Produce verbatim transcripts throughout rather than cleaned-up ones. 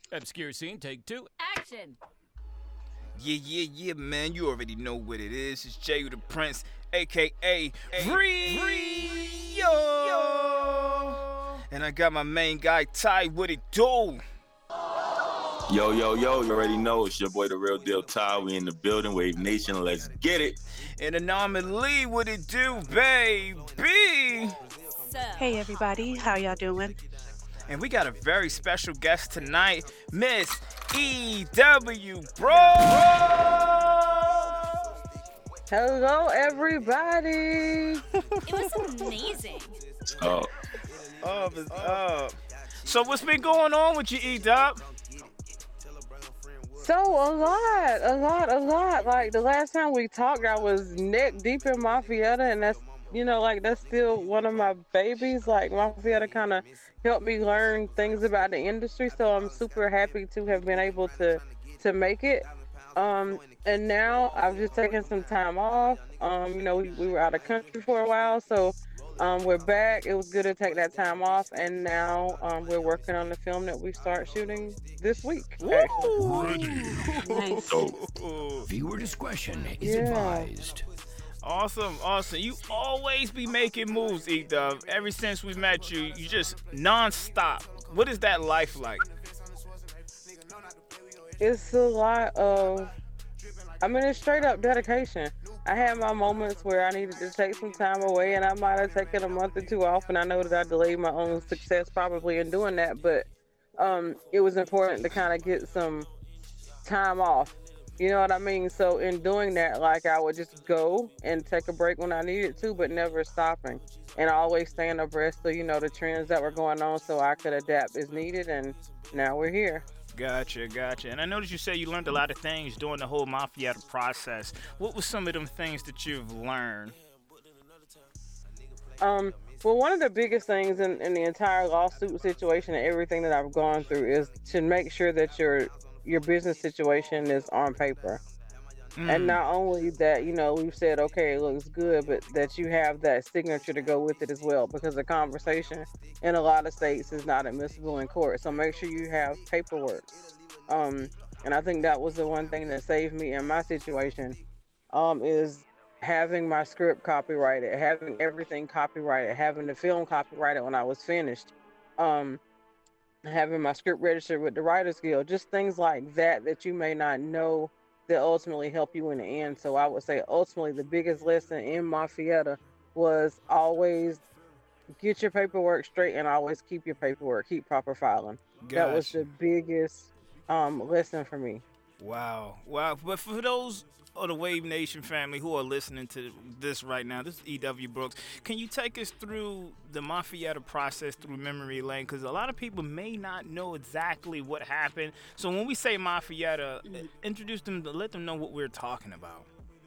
Obscure scene, take two. Action! Yeah, yeah, yeah, man. You already know what it is. It's Jay the Prince, aka Rio. And I got my main guy Ty. What it do? Yo, yo, yo, you already know it's your boy, the real deal Ty. We in the building, Wave Nation. Let's get it. And Anomaly. What it do, baby? So, Hey everybody, how y'all doing? And we got a very special guest tonight, Miss E W Bro. Hello, everybody. it was amazing. Oh, Up is up. So what's been going on with you, E W? So a lot, a lot, a lot. Like the last time we talked, I was neck deep in Mafietta, and that's you know like that's still one of my babies. Like Mafietta kind of helped me learn things about the industry, so I'm super happy to have been able to to make it. Um, and now I've just taken some time off. Um, you know, we, we were out of country for a while, so um, we're back. It was good to take that time off, and now um, we're working on the film that we start shooting this week. Actually. Nice. dope. Viewer discretion is Yeah. advised. Awesome, awesome. You always be making moves, E W. Ever since we met you, you just non-stop. What is that life like? It's a lot of, I mean, it's straight up dedication. I had my moments where I needed to take some time away, and I might have taken a month or two off, and I know that I delayed my own success probably in doing that, but um, it was important to kind of get some time off. You know what I mean? So in doing that, like I would just go and take a break when I needed to, but never stopping, and always staying abreast of you know the trends that were going on, so I could adapt as needed. And now we're here. Gotcha, gotcha. And I noticed you said you learned a lot of things during the whole Mafia process. What were some of them things that you've learned? Um, well, one of the biggest things in, in the entire lawsuit situation and everything that I've gone through is to make sure that your your business situation is on paper. And Mm, not only that, you know, we've said, okay, it looks good, but that you have that signature to go with it as well, because the conversation in a lot of states is not admissible in court. So make sure you have paperwork. Um, and I think that was the one thing that saved me in my situation, um, is having my script copyrighted, having everything copyrighted, having the film copyrighted when I was finished, um, having my script registered with the Writers Guild, just things like that that you may not know that ultimately help you in the end. So I would say ultimately the biggest lesson in Mafietta was always get your paperwork straight and always keep your paperwork, keep proper filing. That was gotcha. the biggest um, lesson for me. Wow, wow. But for those of the Wave Nation family who are listening to this right now, this is E W Brooks. Can you take us through the Mafia process through memory lane? Because a lot of people may not know exactly what happened. So when we say Mafia, introduce them, let them know what we're talking about.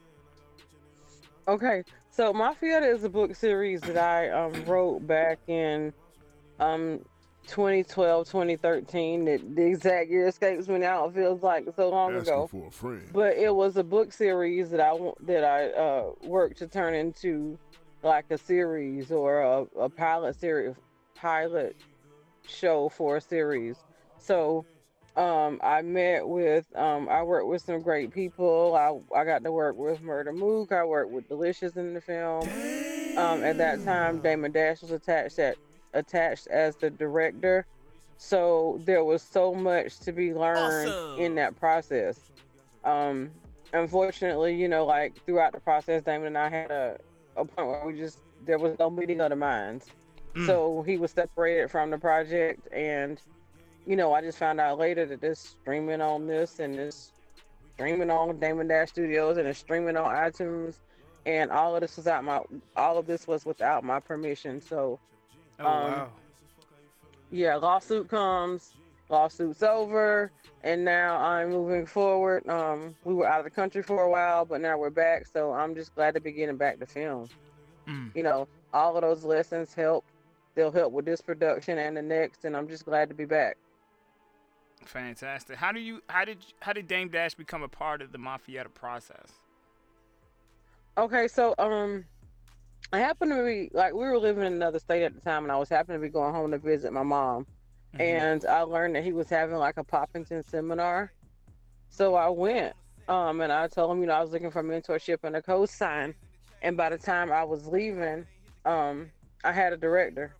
Okay, so Mafia is a book series that I um, wrote back in um, twenty twelve, twenty thirteen. The, the exact year escapes me now. It feels like so long Asking ago. for a friend. But it was a book series that I wa- that I uh, worked to turn into like a series or a, a pilot series, pilot show for a series. So um, I met with, um, I worked with some great people. I I got to work with Murder Mook. I worked with Delicious in the film. Um, at that time, Damon Dash was attached at attached as the director. So there was so much to be learned in Awesome. that process. Um, Unfortunately, you know, like throughout the process, Damon and I had a, a point where we just there was no meeting of the minds. Mm, So he was separated from the project, and you know, I just found out later that it's streaming on this and it's streaming on Damon Dash Studios and it's streaming on iTunes, and all of this was out my all of this was without my permission. So, oh, um, wow. yeah, lawsuit comes, lawsuit's over, and now I'm moving forward. Um, we were out of the country for a while, but now we're back, so I'm just glad to be getting back to film. Mm. You know, all of those lessons help. They'll help with this production and the next, and I'm just glad to be back. Fantastic. How do you how did how did Dame Dash become a part of the Mafia process? Okay, so um, I happened to be like we were living in another state at the time, and I was happening to be going home to visit my mom. Mhm. and I learned that he was having like a Poppington seminar. So I went, um, and I told him, you know, I was looking for mentorship and a co-sign. And by the time I was leaving, um, I had a director.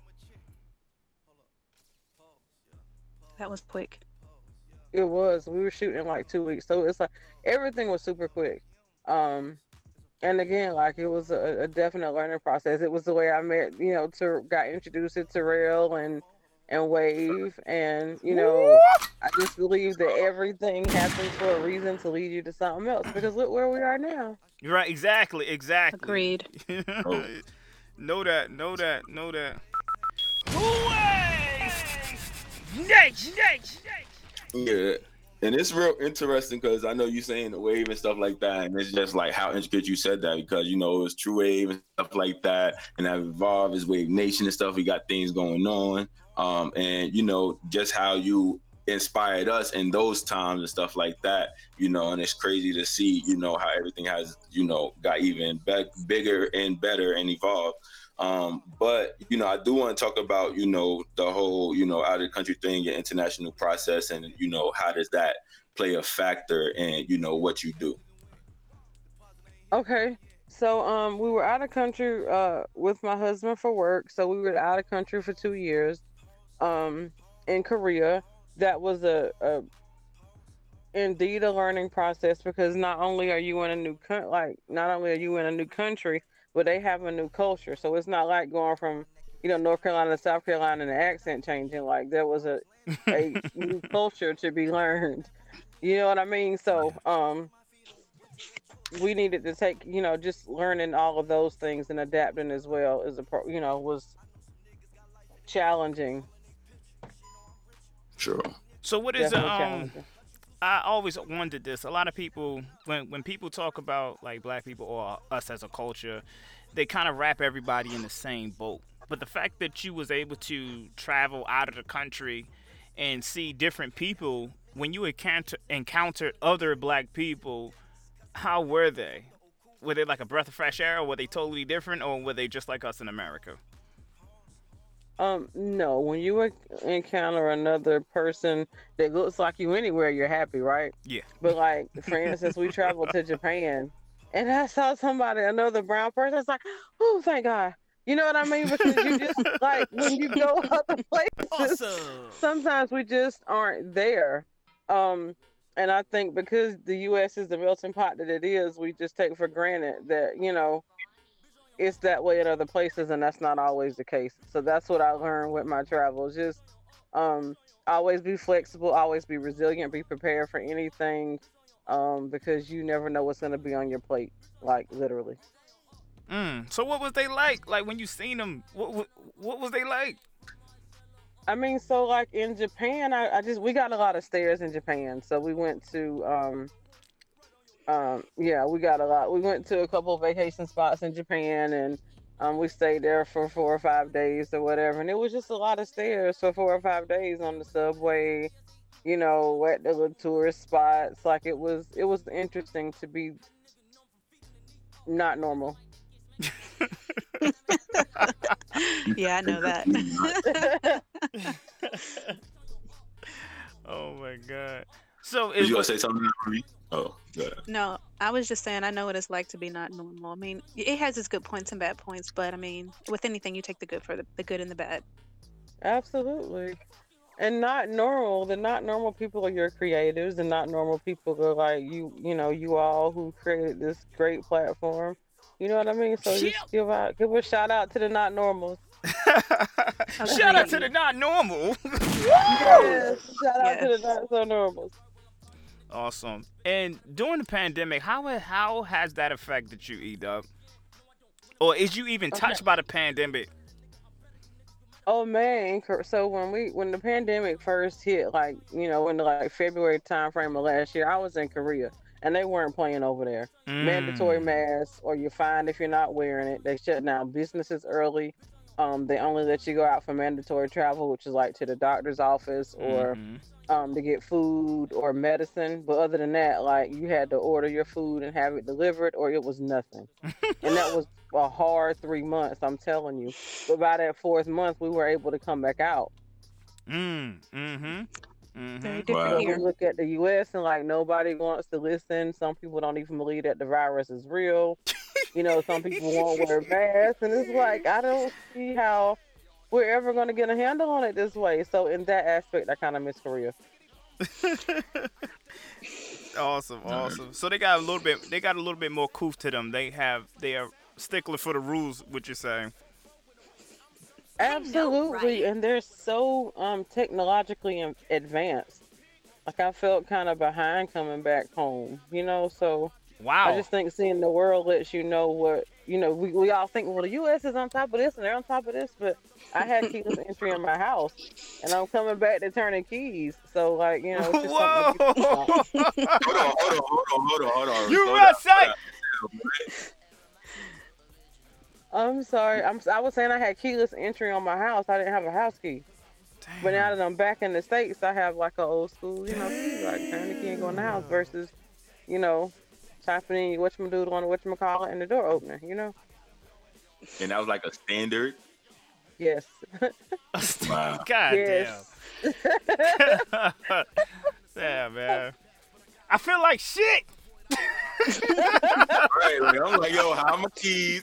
That was quick. It was. We were shooting in like two weeks, so it's like everything was super quick. Um, and again, like it was a, a definite learning process. It was the way I met, you know, to got introduced to Terrell and and Wave, and you know, I just believe that everything happens for a reason to lead you to something else. Because look where we are now. You're right. Exactly. Exactly. Agreed. Oh. Know that. Know that. Know that. Away! Next. Next. Yeah. And it's real interesting because I know you saying the wave and stuff like that, and it's just like how intricate you said that because you know it was True Wave and stuff like that, and that Evolve is Wave Nation and stuff. We got things going on, um, and you know just how you inspired us in those times and stuff like that, you know. And it's crazy to see, you know, how everything has, you know, got even be- bigger and better and evolved. Um, but, you know, I do want to talk about, you know, the whole, you know, out of the country thing, your international process, and, you know, how does that play a factor in, you know, what you do? Okay. So um we were out of country uh with my husband for work. So we were out of country for two years um in Korea. That was a, a indeed a learning process because not only are you in a new country, like not only are you in a new country, but they have a new culture. So it's not like going from, you know, North Carolina to South Carolina and the accent changing. Like there was a a new culture to be learned. You know what I mean? So um we needed to take, you know, just learning all of those things and adapting as well as a pro, you know, was challenging. Sure. So what is Definitely um? challenging. I always wondered this. A lot of people, when when people talk about like black people or us as a culture, they kind of wrap everybody in the same boat. But the fact that you was able to travel out of the country and see different people, when you encounter encountered other black people, how were they? Were they like a breath of fresh air, or were they totally different, or were they just like us in America? Um, no, when you en- encounter another person that looks like you anywhere, you're happy, right? Yeah. But like, for instance, we traveled to Japan, and I saw somebody, another brown person. It's like, oh, thank God. You know what I mean? Because you just like when you go other places, Awesome. sometimes we just aren't there. Um, and I think because the U S is the melting pot that it is, we just take for granted that, you know, it's that way in other places, and that's not always the case. So that's what I learned with my travels. Just um, always be flexible, always be resilient, be prepared for anything, um, because you never know what's gonna be on your plate, like literally. Mm. So what was they like? Like when you seen them, what what, what was they like? I mean, so like in Japan, I, I just we got a lot of stairs in Japan, so we went to um, um, yeah, we got a lot. We went to a couple of vacation spots in Japan, and um, we stayed there for four or five days or whatever. And it was just a lot of stairs for four or five days on the subway, you know, at the little tourist spots. Like it was, it was interesting to be not normal. Yeah, I know that. Oh my God. So Did is you gonna what, say something, Marie? Oh, yeah. No, I was just saying I know what it's like to be not normal. I mean, it has its good points and bad points, but I mean, with anything, you take the good for the, the good and the bad. Absolutely. And not normal. The not normal people are your creatives, and not normal people are like you. You know, you all who created this great platform. You know what I mean? So Yeah. just give out, give a shout out to the not normals. shout out to the not normal. Yes, shout out to Yes. the not so normals. Awesome. And during the pandemic, how how has that affected you, E-Dub? Or is you even Okay. touched by the pandemic? Oh man! cor- So when we when the pandemic first hit, like you know, in the like February time frame of last year, I was in Korea, and they weren't playing over there. Mandatory Mm. masks, or you're fined if you're not wearing it. They shut down businesses early. Um, they only let you go out for mandatory travel, which is like to the doctor's office or Mhm. um to get food or medicine. But other than that, like you had to order your food and have it delivered, or it was nothing. And that was a hard three months, I'm telling you. But by that fourth month, we were able to come back out. Mm. Mm-hmm. Very Mm-hmm. different Wow. We here. look at the U S and like nobody wants to listen. Some people don't even believe that the virus is real. You know, some people won't wear masks, and it's like I don't see how we're ever going to get a handle on it this way. So in that aspect, I kind of miss Korea. Awesome, Nice. awesome. So they got a little bit. They got a little bit more coof to them. They have. They are stickler for the rules. What you're saying? I know, Absolutely, right? and they're so um technologically in- advanced. Like I felt kind of behind coming back home, you know. So I Wow. just think seeing the world lets you know what you know. We we all think, well, the U S is on top of this and they're on top of this, but I had keyless entry in my house, and I'm coming back to turning keys. So like you know, it's just something to Whoa! keep about. Hold on, hold on, hold on, hold on, hold on. Slow down, U S A. slow down. I'm sorry. I'm s- I was saying I had keyless entry on my house. I didn't have a house key. But now Damn. that I'm back in the States, I have like an old school, you know, key, like turn the key and go in the house versus, you know, typing in whatchamacallit on the whatchamacallit and the door opener, you know? And that was like a standard. Yes. Wow. God yes. damn. Yeah, man. I feel like shit. Right, like, I'm like, yo, how my keys?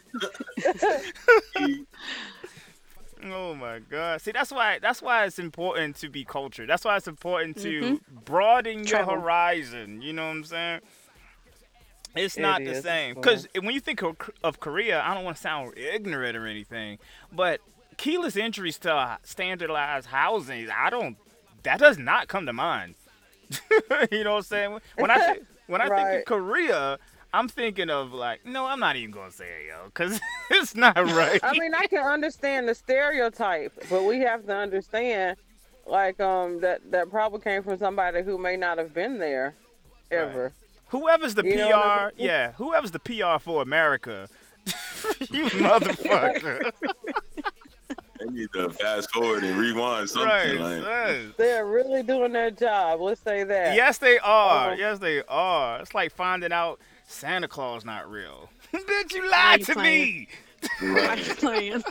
Oh my God! See, that's why that's why it's important to be cultured. That's why it's important to Mhm. broaden your Travel. horizon. You know what I'm saying? It's It not the is. same. Well, Because when you think of, of Korea, I don't want to sound ignorant or anything, but keyless entries to standardized housing, I don't. That does not come to mind. You know what I'm saying? When I think, when I think of Right. Korea, I'm thinking of like, no, I'm not even gonna say it, yo, because it's not right. I mean, I can understand the stereotype, but we have to understand, like, um, that that probably came from somebody who may not have been there Right. ever. Whoever's the You know what I P R, mean? yeah, whoever's the P R for America, you motherfucker. They need to fast forward and rewind something. Right. Like, Yes. They're really doing their job. Let's say that. Yes, they are. Um, Yes, they are. It's like finding out Santa Claus not real. Bitch, you Are lied you to playing? me. I'm right. playing.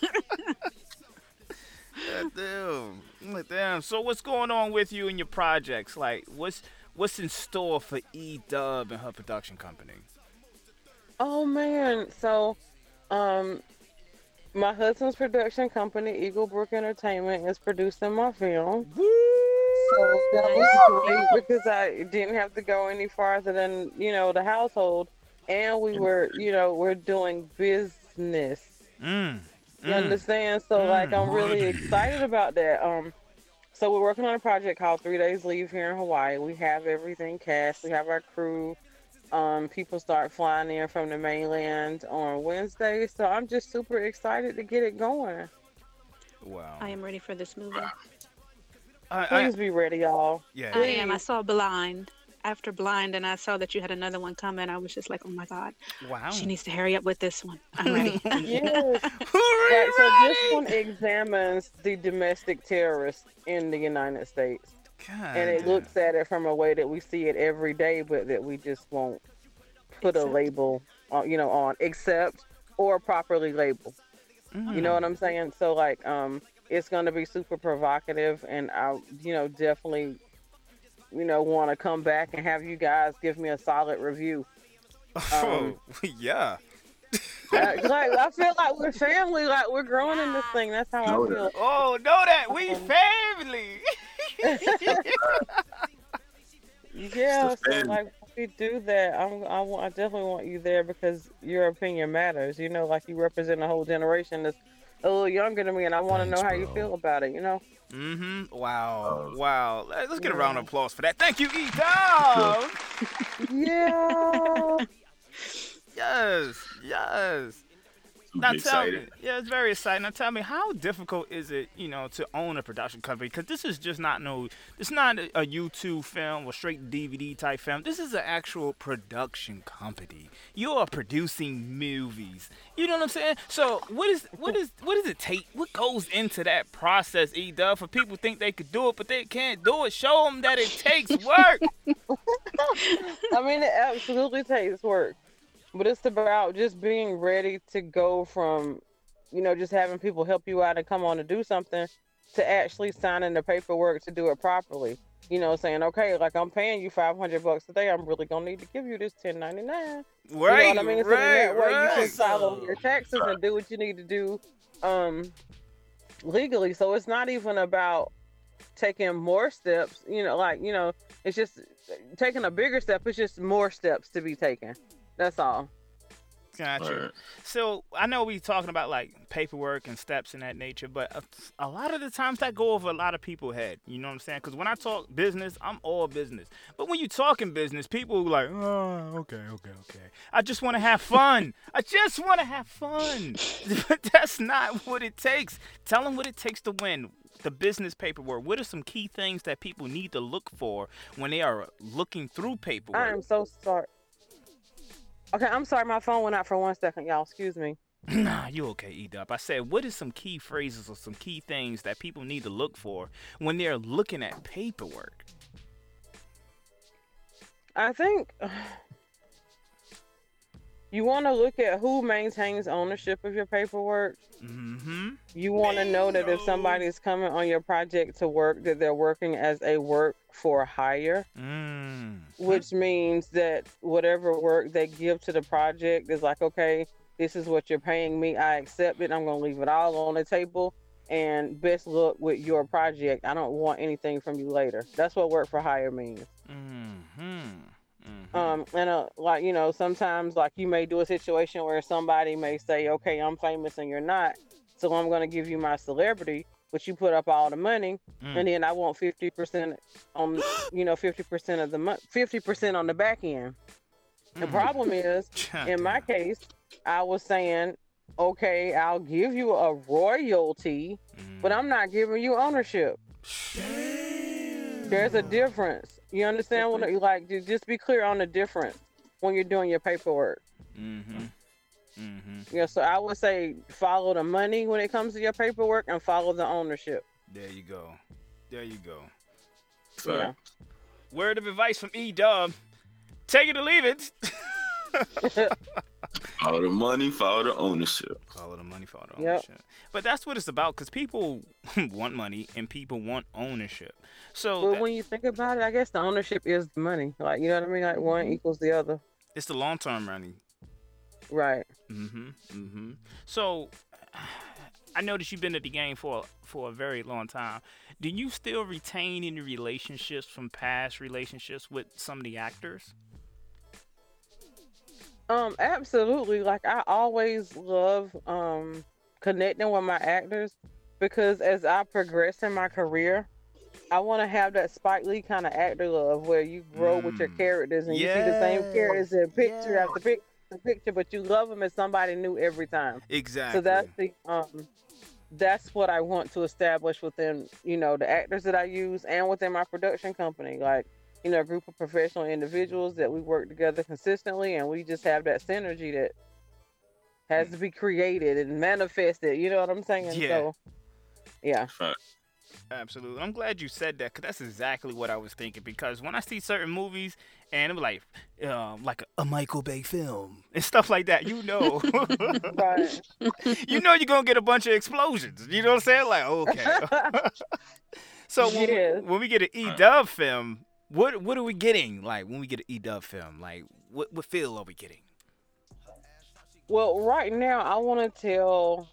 God damn. God damn. So what's going on with you and your projects? Like, what's what's in store for E Dub and her production company? Oh man, so um my husband's production company, Eagle Brook Entertainment, is producing my film. So that was great because I didn't have to go any farther than, you know, the household. And we were, you know, we're doing business. Mm. You Mm. understand? So like I'm Mm. really excited about that. Um so we're working on a project called Three Days Leave here in Hawaii. We have everything cast, we have our crew. Um, people start flying in from the mainland on Wednesday, so I'm just super excited to get it going. Wow. I am ready for this movie. I, I, Please be ready, y'all. yeah. I am. I Please. saw Blind. After Blind, and I saw that you had another one coming. I was just like, oh my God, Wow. she needs to hurry up with this one. I'm ready. Yes. Hooray, Right. So this ready? one examines the domestic terrorists in the United States, God and it damn. looks at it from a way that we see it every day, but that we just won't put a Except- label, on, you know, on except or properly label. You know what I'm saying? So like, um, it's gonna be super provocative, and I, you know, definitely, you know, want to come back and have you guys give me a solid review. Um, Oh, yeah. I, like I feel like we're family, like we're growing in this thing. That's how Know I feel. Oh, know that we Um, family. Yeah, so family. like when we do that, I'm, I want, I definitely want you there because your opinion matters. You know, like you represent a whole generation that's a little younger than me, and I want to know Thanks, how you bro. feel about it. You know. Mm-hmm. Wow. Oh. Wow. Let- Let's get a round of Yeah. applause for that. Thank you, E Dub. Yeah. Yes. Yes. Super Now tell excited. me, yeah, it's very exciting. Now tell me, how difficult is it, you know, to own a production company? Because this is just not no, it's not a, a YouTube film or straight D V D type film. This is an actual production company. You are producing movies. You know what I'm saying? So what is what is what does it take? What goes into that process, E Dub? For people think they could do it, but they can't do it. Show them that it takes work. I mean, it absolutely takes work, but it's about just being ready to go from, you know, just having people help you out and come on to do something to actually signing the paperwork to do it properly. You know, saying, okay, like I'm paying you five hundred bucks a day, I'm really gonna need to give you this ten ninety-nine. Right, You know what I mean? So then right, that way you can right. follow your taxes and do what you need to do um, legally. So it's not even about taking more steps, you know, like, you know, it's just taking a bigger step. It's just more steps to be taken. That's all. Gotcha. Right. So I know we talking about like paperwork and steps in that nature, but a, a lot of the times that go over a lot of people's head. You know what I'm saying? Because when I talk business, I'm all business. But when you talking business, people are like, oh, okay, okay, okay. I just want to have fun. I just want to have fun. But that's not what it takes. Tell them what it takes to win. The business paperwork. What are some key things that people need to look for when they are looking through paperwork? I am so sorry. Okay, I'm sorry. My phone went out for one second, y'all. Excuse me. Nah, you okay, E-Dub. I said, what are some key phrases or some key things that people need to look for when they're looking at paperwork? I think you want to look at who maintains ownership of your paperwork. Mm-hmm. You want to know that if somebody is coming on your project to work, that they're working as a work for hire, Mm. which means that whatever work they give to the project is like, okay, this is what you're paying me. I accept it. I'm going to leave it all on the table. And best luck with your project. I don't want anything from you later. That's what work for hire means. Mm-hmm. Mm-hmm. Um, and uh, like, you know, sometimes like you may do a situation where somebody may say, okay, I'm famous and you're not, so I'm going to give you my celebrity, but you put up all the money, Mm. and then I want fifty percent on, you know, fifty percent of the month, fifty percent on the back end. The Mm. problem is, in my case, I was saying, okay, I'll give you a royalty, Mm. but I'm not giving you ownership. There's a difference. You understand what I- like ju- just be clear on the difference when you're doing your paperwork. Mm-hmm. Mm-hmm. Yeah, so I would say follow the money when it comes to your paperwork and follow the ownership. There you go. There you go. Yeah. Word of advice from E-Dub. Take it or leave it. Follow the money, follow the ownership. Follow the money, follow the Yep. ownership. But that's what it's about, because people want money and people want ownership. So But that- when you think about it, I guess the ownership is the money. Like, you know what I mean? Like one equals the other. it's the long-term money. Right. Mm-hmm. Mm-hmm. So I noticed you've been at the game for for a very long time. Do you still retain any relationships from past relationships with some of the actors? Um, absolutely. Like I always love um connecting with my actors, because as I progress in my career, I want to have that Spike Lee kind of actor love where you grow with your Mm. characters and you see the same characters in picture yes. after pic- after picture, but you love them as somebody new every time. Exactly. So that's the um that's what I want to establish within, you know, the actors that I use and within my production company. Like, you know, a group of professional individuals that we work together consistently, and we just have that synergy that has to be created and manifested. You know what I'm saying? Yeah. So, yeah. Absolutely. I'm glad you said that, because that's exactly what I was thinking. Because when I see certain movies and it was like, um, like a, a Michael Bay film and stuff like that, you know, Right. you know, you're gonna get a bunch of explosions. You know what I'm saying? Like, okay. So when, Yes. we, when we get an E-Dub film, what what are we getting? Like when we get an E-Dub film, like what what feel are we getting? Well, right now, I want to tell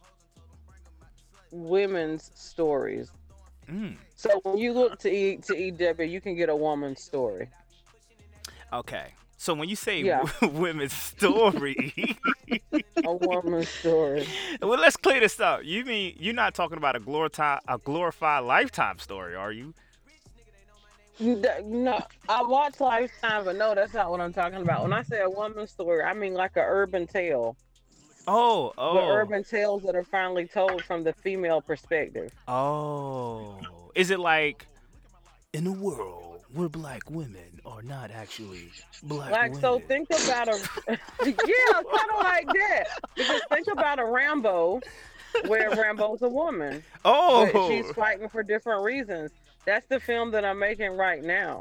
women's stories. Mm. So when you look to E to E W, you can get a woman's story. Okay. So when you say Yeah. women's story, A woman's story. well, let's clear this up. You mean you're not talking about a glorified a glorified Lifetime story, are you? N- No, I watch Lifetime, but no, that's not what I'm talking about. When I say a woman's story, I mean like a urban tale, Oh, but oh, urban tales that are finally told from the female perspective. oh. Is it like in a world where black women are not actually black Like, women? so think about a yeah, kind of like that. Because think about a Rambo, where Rambo's a woman, oh, but she's fighting for different reasons. That's the film that I'm making right now.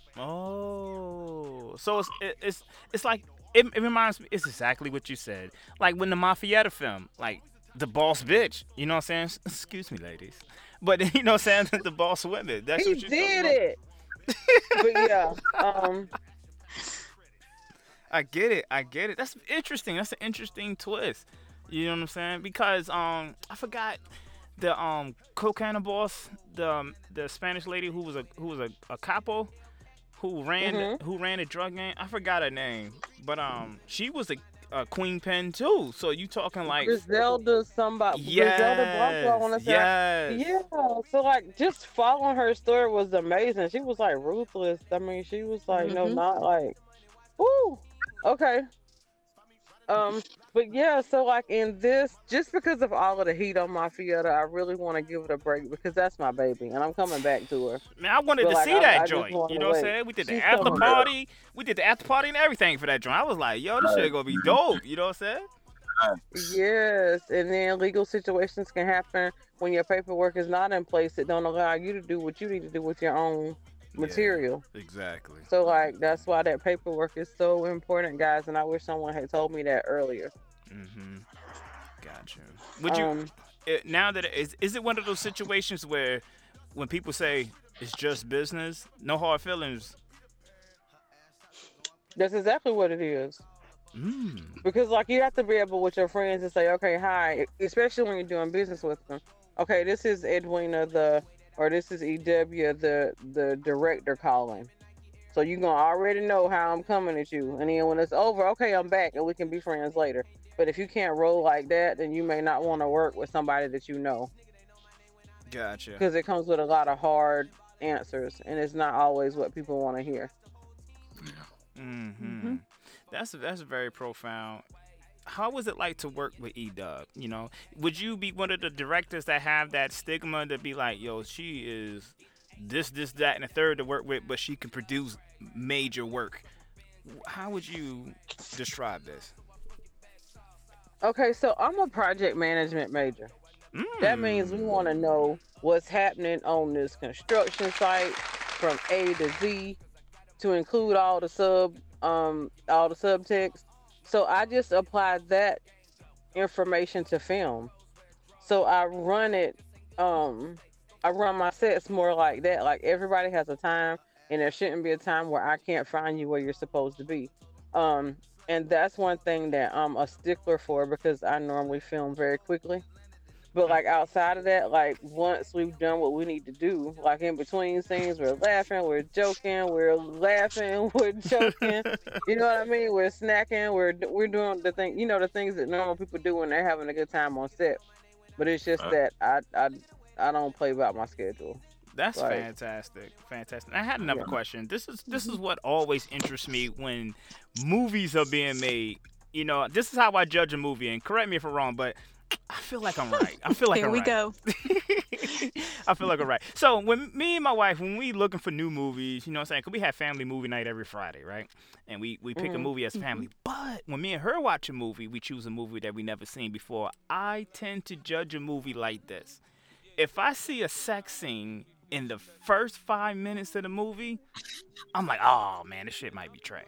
oh. So it's it, it's it's like it, it reminds me. It's exactly what you said. Like when the Mafietta film, like the boss bitch. You know what I'm saying? Excuse me, ladies. But you know, saying that the boss women. That's He what you're talking did about. it. But yeah, um, I get it. I get it. That's interesting. That's an interesting twist. You know what I'm saying? Because um, I forgot the um Cocaine boss, the um, the Spanish lady who was a who was a, a capo who ran Mhm. who ran a drug gang. I forgot her name, but um, she was a, a queen pen too. So you talking like Griselda, somebody, Griselda Blanco, I yes, want to say. yes. Yeah, so like just following her story was amazing. She was like ruthless. I mean, she was like, no, Mhm. not like, woo, okay. Um, but yeah, so like in this, just because of all of the heat on Mafia, I really want to give it a break because that's my baby, and I'm coming back to her. Man, I wanted But to like, see I, that I just joint. want You to know what I'm wait. saying? We did the She's after coming back. party. We did the after party and everything for that joint. I was like, yo, this shit gonna be dope. You know what I'm saying? Yes, and then legal situations can happen when your paperwork is not in place. It don't allow you to do what you need to do with your own material. Yeah, exactly. So like that's why that paperwork is so important, guys. And I wish someone had told me that earlier. Mm-hmm. Gotcha. Would you Um, it, now that it, is is it one of those situations where when people say it's just business, no hard feelings? that's exactly what it is. Mm. Because like you have to be able with your friends to say, okay, hi, especially when you're doing business with them. Okay, this is Edwina the or this is E W the the director calling. So you're gonna already know how I'm coming at you. And then when it's over, okay, I'm back and we can be friends later. But if you can't roll like that, then you may not want to work with somebody that you know. Gotcha. Because it comes with a lot of hard answers and it's not always what people want to hear. Mm-hmm. That's that's very profound. How was it like to work with E-Dub? You know, would you be one of the directors that have that stigma to be like, yo, she is this, this, that, and the third to work with, but she can produce major work? How would you describe this? Okay, so I'm a project management major. That means we Mm. want to know what's happening on this construction site from A to Z to include all the sub um all the subtext. So I just applied that information to film. So I run it um I run my sets more like that. Like everybody has a time and there shouldn't be a time where I can't find you where you're supposed to be. Um and that's one thing that I'm a stickler for because I normally film very quickly. But like outside of that, like once we've done what we need to do, like in between scenes, we're laughing, we're joking, we're laughing, we're joking. You know what I mean? We're snacking, we're we're doing the thing, you know, the things that normal people do when they're having a good time on set. But it's just Uh. that I I I don't play about my schedule. That's Like, fantastic, fantastic. I had another Yeah. question. This is this is what always interests me when movies are being made. You know, this is how I judge a movie. And correct me if I'm wrong, but I feel like I'm right. I feel like Here I'm we right. go. I feel like I'm right. So when me and my wife, when we looking for new movies, you know what I'm saying? 'Cause we have family movie night every Friday, right? And we, we pick a Mhm. movie as family. But when me and her watch a movie, we choose a movie that we never seen before. I tend to judge a movie like this. If I see a sex scene in the first five minutes of the movie, I'm like, oh man, this shit might be trash.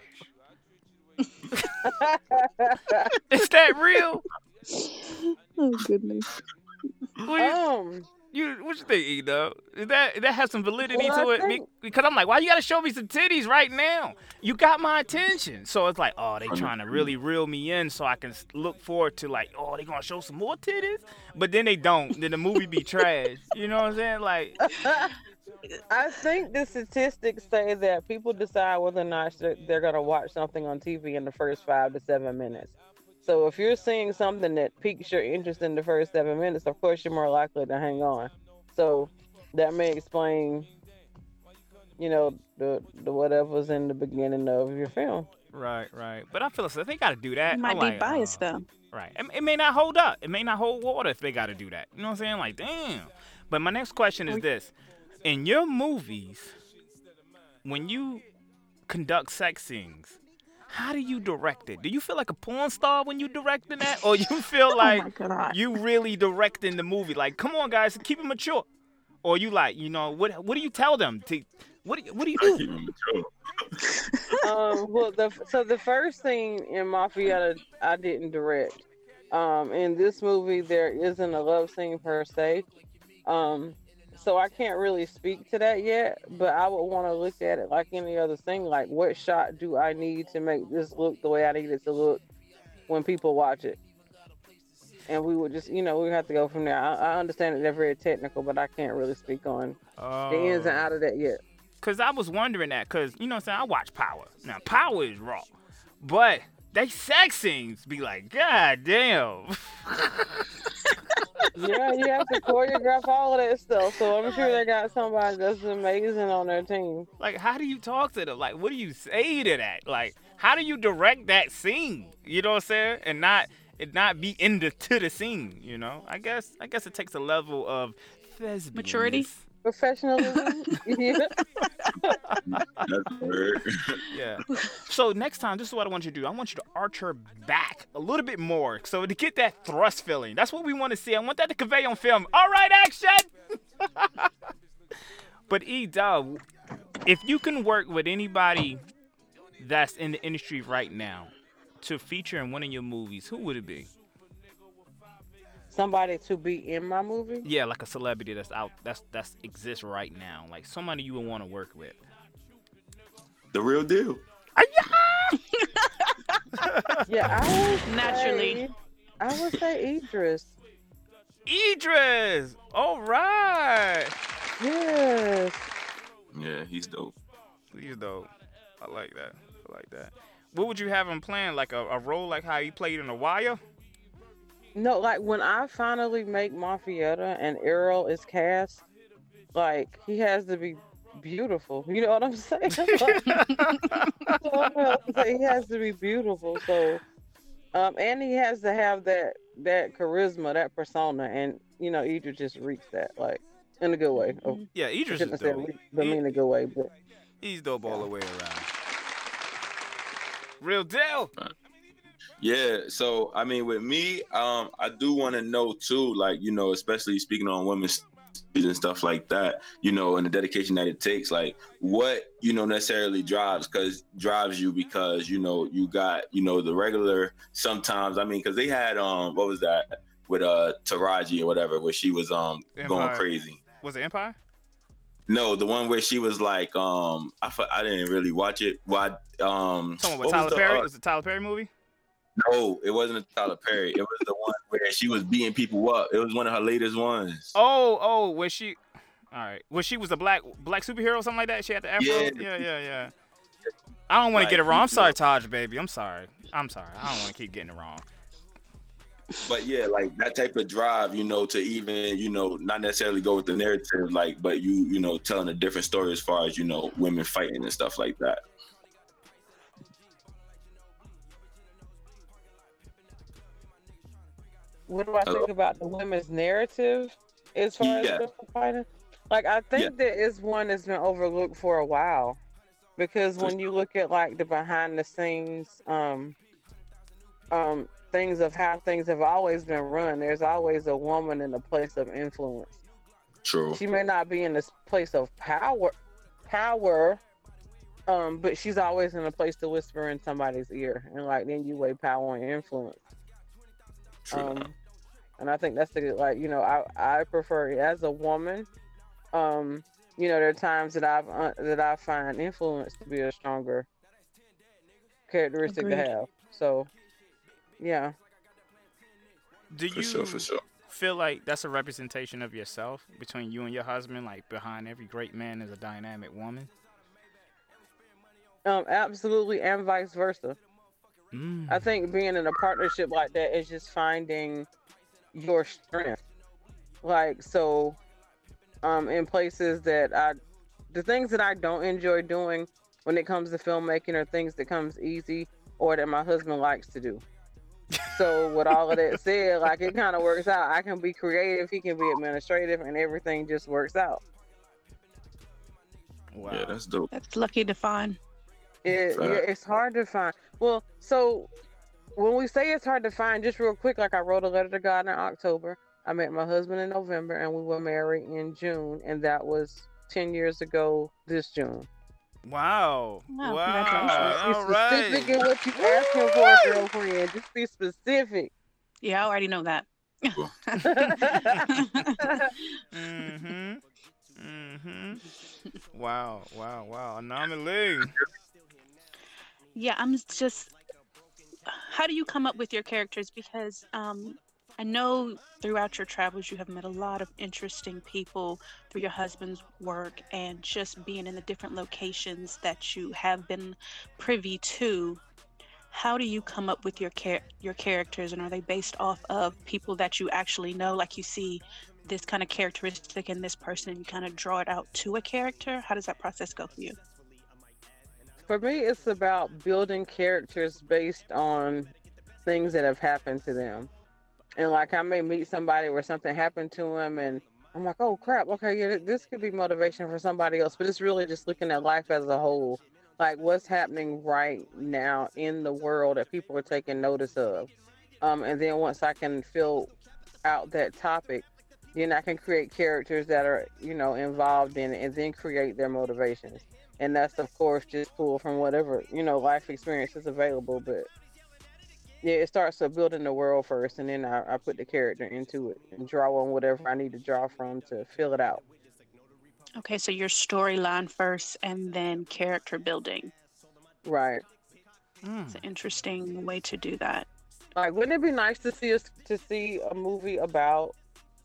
Is that real? Oh goodness. What you, um, you what you think, E though? Is that that has some validity Well, to I it? Be- think- Because I'm like, why you gotta show me some titties right now? You got my attention. So it's like, oh, they trying to really reel me in so I can s- look forward to like, oh, they gonna show some more titties? But then they don't. Then the movie be trash. You know what I'm saying? Like, I think the statistics say that people decide whether or not they're, they're going to watch something on T V in the first five to seven minutes. So if you're seeing something that piques your interest in the first seven minutes, of course you're more likely to hang on. So that may explain, you know, the the whatever's in the beginning of your film. right, right. But I feel like they gotta do that. You might I'm be like, biased uh, though. Right. It, it may not hold up. It may not hold water if they got to do that. You know what I'm saying? Like, damn. But my next question is this. In your movies, when you conduct sex scenes, how do you direct it? Do you feel like a porn star when you directing that? Or you feel Oh my like god. you really directing the movie? Like, come on, guys, keep it mature. Or you like, you know, what what do you tell them? To, what, do you, what do you I do? keep it mature. um, well, the so the first scene in Mafia I didn't direct. Um, in this movie, there isn't a love scene per se. Um, so I can't really speak to that yet, but I would want to look at it like any other thing. Like, what shot do I need to make this look the way I need it to look when people watch it? And we would just, you know, we would have to go from there. I, I understand that they're very technical, but I can't really speak on Oh. the ins and out of that yet. Cause I was wondering that, cause you know what I'm saying, I watch Power. Now Power is raw, but they sex scenes be like, God damn. Yeah, you have to choreograph all of that stuff. So I'm sure they got somebody that's amazing on their team. Like, how do you talk to them? Like, what do you say to that? Like, how do you direct that scene? You know what I'm saying? And not it not be in the to the scene. You know? I guess I guess it takes a level of thespian Maturity? Professionalism. Yeah. That's word. Yeah. So next time, this is what I want you to do. I want you to arch her back a little bit more, so to get that thrust feeling. That's what we want to see. I want that to convey on film. All right, action. But E Dub, if you can work with anybody that's in the industry right now to feature in one of your movies, who would it be? Somebody to be in my movie. Yeah, like a celebrity that's out, that's that's exists right now, like somebody you would want to work with. The real deal. Yeah, I would Naturally. Say, I would say Idris. Idris. All right. Yes. Yeah, he's dope. He's dope. I like that. I like that. What would you have him playing? Like a, a role like how he played in The Wire? No, like when I finally make Mafietta and Errol is cast, like he has to be beautiful. You know what I'm saying? Like, he has to be beautiful. So, um, and he has to have that that charisma, that persona, and you know, Idris just reached that, like in a good way. Oh, Yeah, I Idris shouldn't is have said dope. reach, but He- mean a good way. But he's dope all the way around. Real deal. Yeah, so I mean, with me, um, I do want to know too, like you know, especially speaking on women's and stuff like that, you know, and the dedication that it takes, like what you know necessarily drives, because drives you because you know you got you know the regular. Sometimes I mean, because they had um, what was that with uh Taraji or whatever, where she was um going Empire. crazy. Was it Empire? No, the one where she was like um, I fu- I didn't really watch it. Why um, Someone what with was Tyler the, Perry? uh, Was it a Tyler Perry movie? No, it wasn't a Tyler Perry. It was the one where she was beating people up. It was one of her latest ones. Oh, oh, when she, all right, when she was a black black superhero, or something like that. She had the afro. Yeah. Yeah, yeah, yeah. I don't want to get it Like, wrong. I'm you sorry, know. Taj, baby. I'm sorry. I'm sorry. I don't want to keep getting it wrong. But yeah, like that type of drive, you know, to even, you know, not necessarily go with the narrative, like, but you, you know, telling a different story as far as, you know, women fighting and stuff like that. what do I Hello? think about the women's narrative as far Yeah. as the fighting? Like I think that is one that's been overlooked for a while, because For when you look at like the behind the scenes um um things of how things have always been run, there's always a woman in a place of influence. True. She may not be in this place of power power um but she's always in a place to whisper in somebody's ear, and like then you weigh power and influence. True. Um, and I think that's the like you know I I prefer it as a woman. Um, you know there are times that I've uh, that I find influence to be a stronger characteristic Agreed. to have. So, yeah, Do for you sure, for sure. feel like that's a representation of yourself between you and your husband? Like behind every great man is a dynamic woman. um, absolutely, and vice versa. Mm. I think being in a partnership like that is just finding your strength. Like so, um, in places that I, the things that I don't enjoy doing when it comes to filmmaking are things that comes easy or that my husband likes to do. So with all of that said, like it kind of works out. I can be creative, he can be administrative, and everything just works out. Wow. Yeah, that's dope. That's lucky to find. It, yeah, Fact. it's hard to find. Well, so when we say it's hard to find, just real quick, like I wrote a letter to God in October. I met my husband in November, and we were married in June, and that was ten years ago this June. Wow. Wow, Wow. congratulations. Be All specific right. in what you asking for, girlfriend. Just be specific. Yeah, I already know that. Mm-hmm. Mm-hmm. Wow, wow, wow. Anomaly. Yeah, I'm just. How do you come up with your characters? Because um, I know throughout your travels you have met a lot of interesting people through your husband's work and just being in the different locations that you have been privy to. How do you come up with your char- your characters, and are they based off of people that you actually know? Like you see this kind of characteristic in this person, and you kind of draw it out to a character. How does that process go for you? For me, it's about building characters based on things that have happened to them. And like I may meet somebody where something happened to them, and I'm like, oh crap, okay, yeah, this could be motivation for somebody else. But it's really just looking at life as a whole, like what's happening right now in the world that people are taking notice of. Um, and then once I can fill out that topic, then I can create characters that are, you know, involved in it, and then create their motivations. And that's of course just pull from whatever, you know, life experience is available. But yeah, it starts with building the world first, and then I, I put the character into it and draw on whatever I need to draw from to fill it out. Okay, so your storyline first, and then character building. Right. It's an interesting way to do that. Like, wouldn't it be nice to see us to see a movie about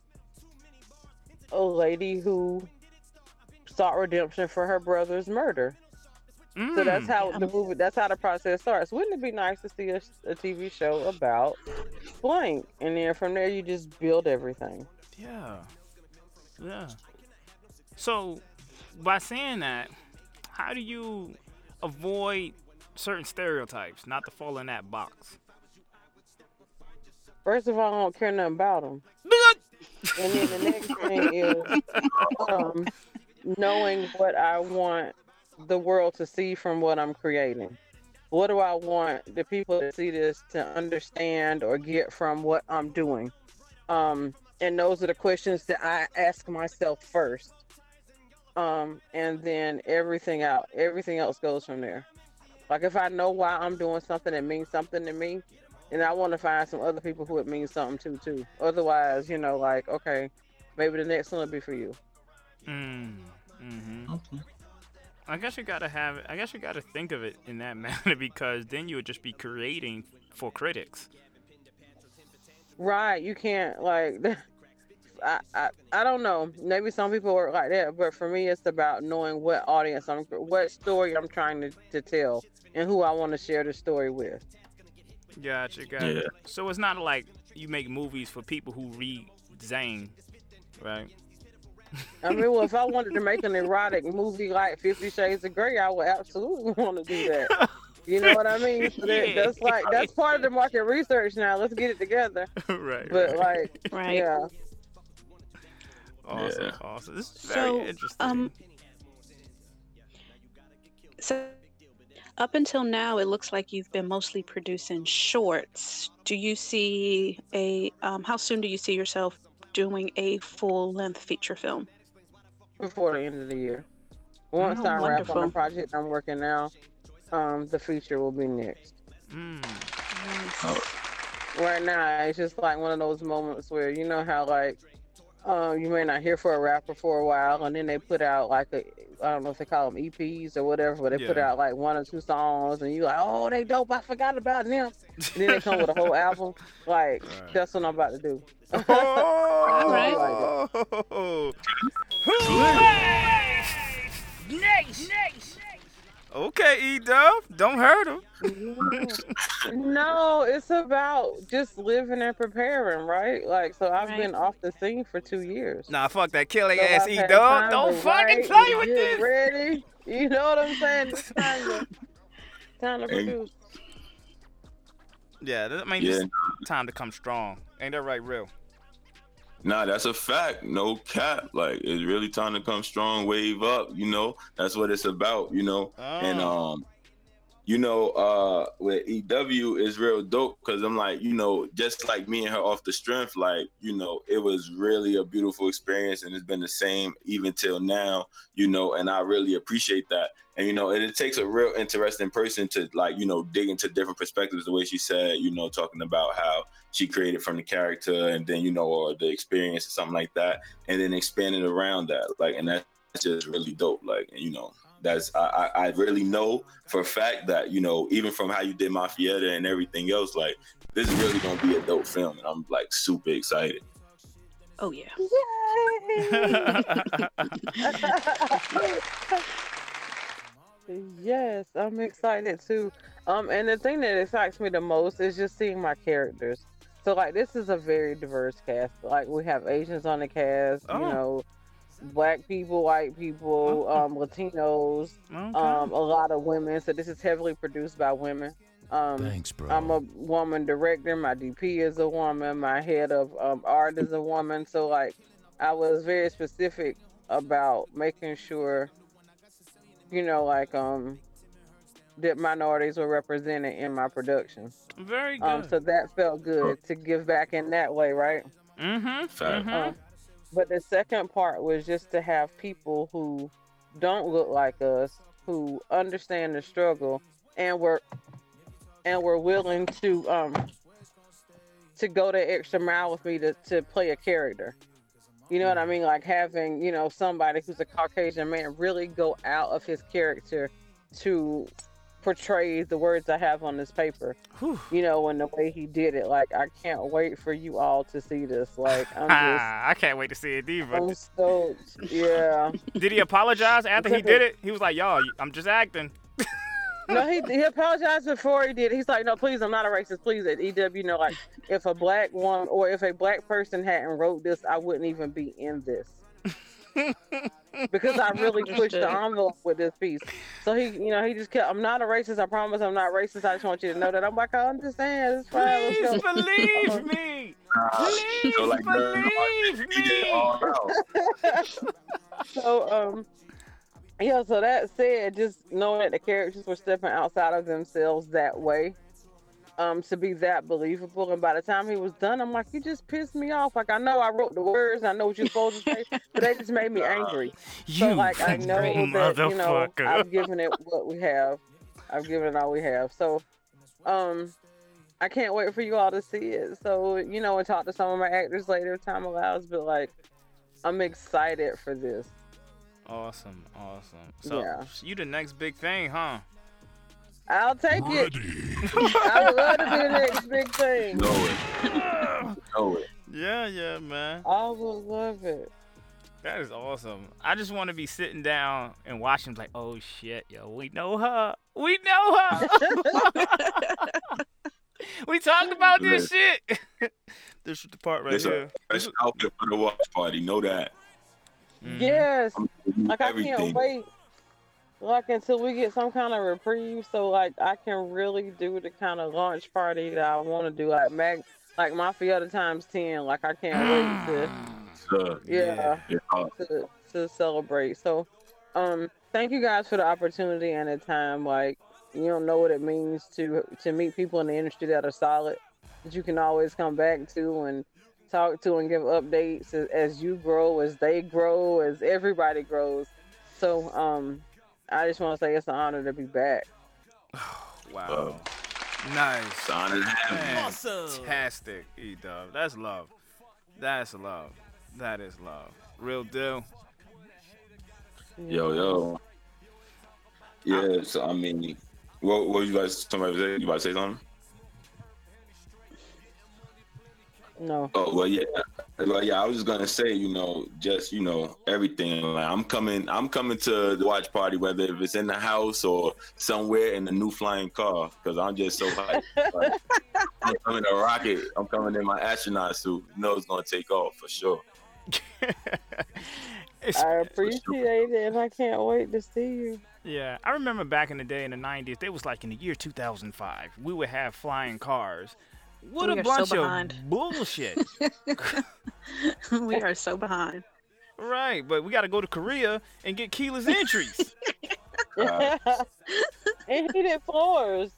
a lady who sought redemption for her brother's murder? Mm. So that's how Yeah. the movie. That's how the process starts. Wouldn't it be nice to see a, a T V show about blank, and then from there you just build everything. Yeah. Yeah. So, by saying that, how do you avoid certain stereotypes, not to fall in that box? First of all, I don't care nothing about them. And then the next thing is um, knowing what I want the world to see from what I'm creating. What do I want the people that see this to understand or get from what I'm doing? Um, and those are the questions that I ask myself first. Um, and then everything out, everything else goes from there. Like if I know why I'm doing something that means something to me, and I want to find some other people who it means something to too. Otherwise, you know, like okay, maybe the next one will be for you. Mm. Mm-hmm. Okay. I guess you gotta have. I guess you gotta think of it in that manner because then you would just be creating for critics. Right? You can't like. I, I I don't know. Maybe some people work like that, but for me, it's about knowing what audience I'm, what story I'm trying to, to tell, and who I want to share the story with. Gotcha, gotcha. Yeah. So it's not like you make movies for people who read Zane, right? I mean, well, if I wanted to make an erotic movie like Fifty Shades of Grey, I would absolutely want to do that. You know what I mean? So that, Yeah. that's like that's part of the market research. Now let's get it together. right. But right. like, Right. yeah, Awesome, Yeah. awesome. This is very So, interesting. um, so up until now, it looks like you've been mostly producing shorts. Do you see a um, how soon do you see yourself doing a full-length feature film? before the end of the year. Once Oh, I wrap on wonderful. the project I'm working now, um, the feature will be next. Mm. Nice. Oh, Right now, it's just like one of those moments where you know how like um, you may not hear for a rapper for a while, and then they put out like a I don't know if they call them E Ps or whatever, but they put Yeah. out like one or two songs, and you like, oh, they dope. I forgot about them. And then they come with a whole album. Like Right. that's what I'm about to do. Oh! Nice, nice. Okay, E Dub, don't hurt him. No, it's about just living and preparing, right? Like, so I've Right. been off the scene for two years. Nah, fuck that killing So ass I've E had Dub. time Don't to fucking write play and with get this. ready. You know what I'm saying? It's time to, time to Hey. produce. Yeah, that- I mean, Yeah. this time to come strong. Ain't that right, real? Nah, that's a fact. No cap. Like it's really time to come strong, wave up. You know, that's what it's about. You know, and Oh. um, you know, uh, with E W is real dope because I'm like, you know, just like me and her off the strength, like, you know, it was really a beautiful experience and it's been the same even till now, you know, and I really appreciate that. And, you know, and it takes a real interesting person to like, you know, dig into different perspectives, the way she said, you know, talking about how she created from the character and then, you know, or the experience or something like that, and then expanded around that. Like, and that's that's just really dope. Like, and, you know, that's I, I I really know for a fact that, you know, even from how you did Mafietta and everything else, like this is really gonna be a dope film, and I'm like super excited. Oh yeah. Yay! Yes, I'm excited too. Um, and the thing that excites me the most is just seeing my characters. So like, this is a very diverse cast. Like, we have Asians on the cast, Oh. you know, black people, white people, Oh. um, Latinos, Okay. um, a lot of women. So this is heavily produced by women. Um, Thanks, bro. I'm a woman director. My D P is a woman. My head of um, art is a woman. So like, I was very specific about making sure, you know, like um, that minorities were represented in my production. Very good. Um, so that felt good to give back in that way, right? mm-hmm. Fact. mm-hmm. Um, but the second part was just to have people who don't look like us, who understand the struggle, and were and were willing to um to go the extra mile with me to, to play a character. You know what I mean? Like having, you know, somebody who's a Caucasian man really go out of his character to portray the words I have on this paper. Whew. You know, and the way he did it. Like, I can't wait for you all to see this. Like, I'm just I can't wait to see it either. I'm stoked. Yeah. Did he apologize after he did it? He was like, "Y'all, I'm just acting." No, he he apologized before he did. He's like, no, please, I'm not a racist. Please, at E W, you know, like, if a black woman or if a black person hadn't wrote this, I wouldn't even be in this. Because I really pushed the envelope with this piece. So he, you know, he just kept, I'm not a racist. I promise I'm not racist. I just want you to know that. I'm like, I understand. It's fine. Let's Please go. believe me. Please So like, believe he did it me. all out. So, um, yeah, so that said, just knowing that the characters were stepping outside of themselves that way, um, to be that believable. And by the time he was done, I'm like, you just pissed me off. Like, I know I wrote the words, I know what you're supposed to say, but that just made me angry. So, You like, I know that, you know, motherfucker. I've given it what we have. I've given it all we have. So, um, I can't wait for you all to see it. So, you know, and talk to some of my actors later if time allows, but like, I'm excited for this. Awesome, awesome. So Yeah. you the next big thing, huh? I'll take it. I would love to be the next big thing. Know it. Know it. Yeah, yeah, man. I would love it. That is awesome. I just want to be sitting down and watching like, oh shit, yo, we know her. We know her. We talked about this shit. This is the part right It's here. a fresh outfit for the watch party. Know that. Mhm. Yes. Like, I Everything. can't wait. Like, until we get some kind of reprieve, so like I can really do the kind of launch party that I want to do, like Mag, like Mafietta times ten. Like, I can't wait to, So, yeah, yeah. to, to celebrate. So, um, thank you guys for the opportunity and the time. Like, you don't know what it means to to meet people in the industry that are solid, that you can always come back to and talk to and give updates as, as you grow, as they grow, as everybody grows. So, um, I just want to say it's an honor to be back. Wow. Nice. It's an honor to have you. Fantastic, E-Dub. That's love. That's love. That is love. Real deal. Yo, yo. Yeah, so I mean, what, what you guys, somebody say, you about to say something? No. Oh, well, yeah. Well, yeah, I was just gonna say, you know, just, you know, everything. Like, I'm coming, I'm coming to the watch party, whether if it's in the house or somewhere in the new flying car, because I'm just so hyped. Like, I'm coming to rocket. I'm coming in my astronaut suit. You know it's gonna take off for sure. It's- I appreciate it, and I can't wait to see you. yeah, I remember back in the day in the nineties, they was like in the year two thousand five, we would have flying cars. What We a are so bunch behind. of bullshit. We are so behind. Right, but we got to go to Korea and get keyless entries. Uh, And heated floors.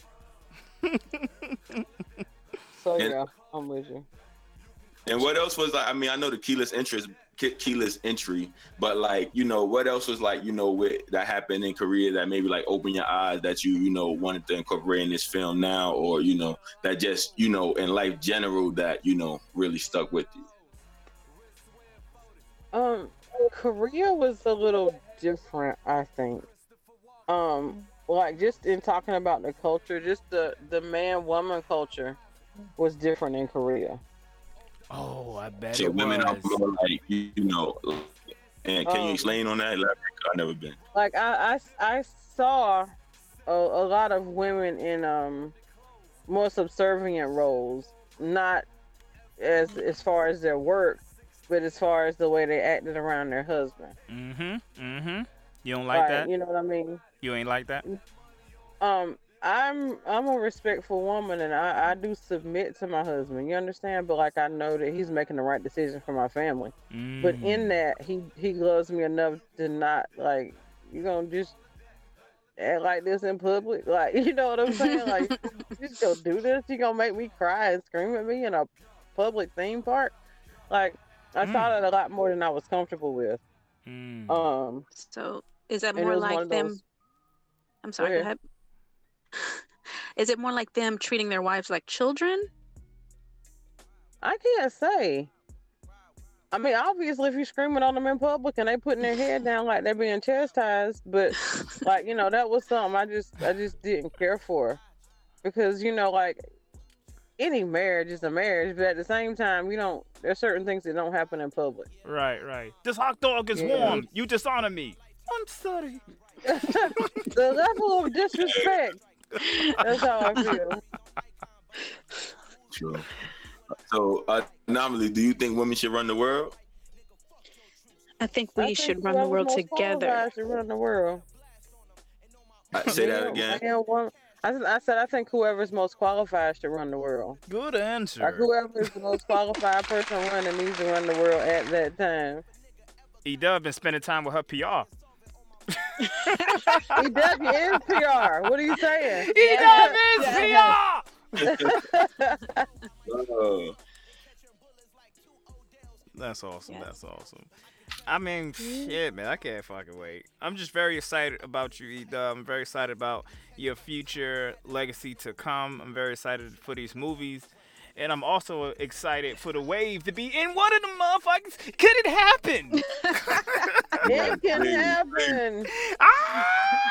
So And- yeah, I'm with you. And what else was like? I mean, I know the keyless interest, key- keyless entry, but like, you know, what else was like, you know, with, that happened in Korea that maybe like opened your eyes that you, you know, wanted to incorporate in this film now, or you know, that just, you know, in life general that you know really stuck with you. Um, Korea was a little different, I think. Um, like just in talking about the culture, just the the man woman culture was different in Korea. Oh, I bet So it women are was. more like you, you know. And can you Um, explain on that? Like, I've never been. like I I, I saw a, a lot of women in um more subservient roles, not as as far as their work, but as far as the way they acted around their husband. Mm-hmm. Mm-hmm. You don't like Like, that? you know what I mean? You ain't like that? Um, I'm I'm a respectful woman, and I I do submit to my husband. You understand? But like, I know that he's making the right decision for my family. But in Mm. that, he he loves me enough to not like you gonna just act like this in public. Like, you know what I'm saying? Like, you just gonna do this? You gonna make me cry and scream at me in a public theme park? Like, I saw Mm. that a lot more than I was comfortable with. Mm. Um, So is that and it more was one like of them? those. I'm Go sorry, go ahead. ahead. Is it more like them treating their wives like children? I can't say. I mean, obviously, if you're screaming on them in public and they putting their head down like they're being chastised, but like you know, that was something I just I just didn't care for because you know, like any marriage is a marriage, but at the same time, you don't. There's certain things that don't happen in public. Right, right. This hot dog is Yeah. warm. You dishonor me. I'm sorry. The level of disrespect. That's how I feel. Sure. So, uh, normally, do you think women should run the world? I think I we think should run the whoever's world most together. qualified should run the world. I say that Man, again. man, woman. I, said- I said I think whoever's most qualified should run the world. Good Like answer. whoever is the most qualified person running needs to run the world at that time. E-Dub been spending time with her P R. E W is P R. What are you saying? E-Dub is P R! Oh, That's awesome. Yes. That's awesome. I mean, shit, man, I can't fucking wait. I'm just very excited about you, E-Dub. I'm very excited about your future legacy to come. I'm very excited for these movies. And I'm also excited for the wave to be in one of the motherfuckers. Could it happen? It can Please. happen. Ah!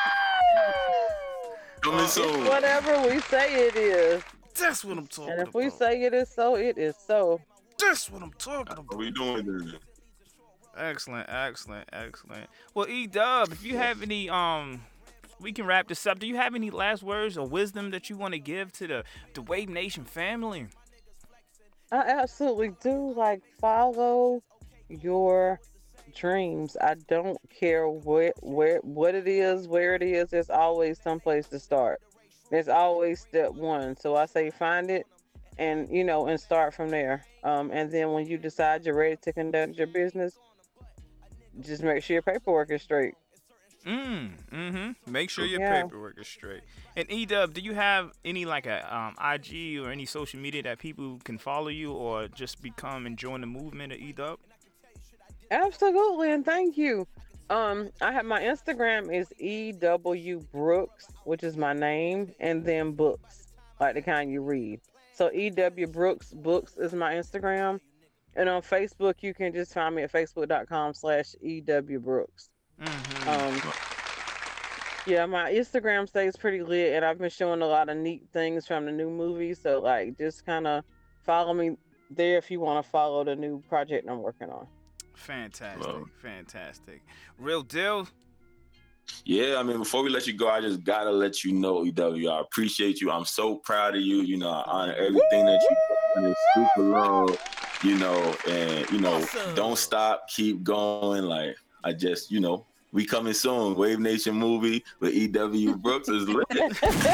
coming It's soon. whatever we say it is. That's what I'm talking And if about. we say it is so, it is so. That's what I'm talking What about. we doing then? Excellent, excellent, excellent. Well, E-Dub, if you have any, um, we can wrap this up. Do you have any last words or wisdom that you want to give to the, the Wave Nation family? I absolutely do. Like, follow your dreams. I don't care what where what it is, where it is. There's always some place to start. There's always step one. So I say find it, and you know, and start from there. Um, and then when you decide you're ready to conduct your business, just make sure your paperwork is straight. Mm, mm-hmm. Make sure your Yeah. paperwork is straight. And E-Dub, do you have any like a um, I G or any social media that people can follow you or just become and join the movement of E-Dub? Absolutely, and thank you. Um, I have my Instagram is E W Brooks, which is my name, and then books, like the kind you read. So E W Brooks Books is my Instagram. And on Facebook, you can just find me at facebook.com slash EW Brooks. Mm-hmm. Um, yeah, my Instagram stays pretty lit, and I've been showing a lot of neat things from the new movie. So, like, just kind of follow me there if you want to follow the new project I'm working on. Fantastic, Wow. fantastic. Real deal. Yeah, I mean, before we let you go, I just gotta let you know, E W, I appreciate you. I'm so proud of you. You know, I honor everything that you do. It's super love, you know, and you know, Awesome. don't stop, keep going. Like, I just, you know, we coming soon. Wave Nation movie with E W Brooks is lit. You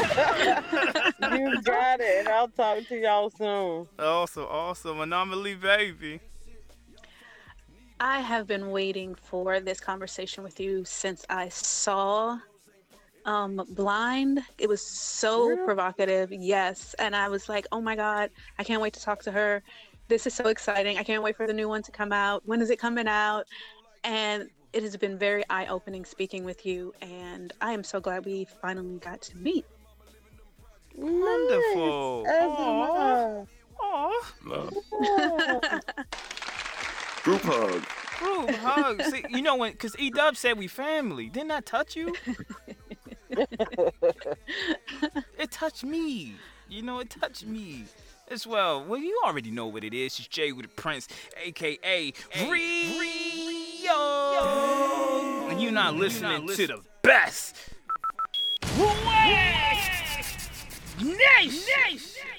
got it, and I'll talk to y'all soon. Awesome, awesome. Anomaly, baby. I have been waiting for this conversation with you since I saw um, Blind. It was so Really? provocative, yes. And I was like, oh my God, I can't wait to talk to her. This is so exciting. I can't wait for the new one to come out. When is it coming out? And it has been very eye-opening speaking with you. And I am so glad we finally got to meet. Wonderful. Nice. As Aw. am Aw. Love. I. Group hug. Group hug. See, you know when, cause E Dub said we family. Didn't I touch you? It touched me. You know, it touched me as well. Well, you already know what it is. It's Jay with the Prince, aka Rio. And you're not listening to the best. West Nation.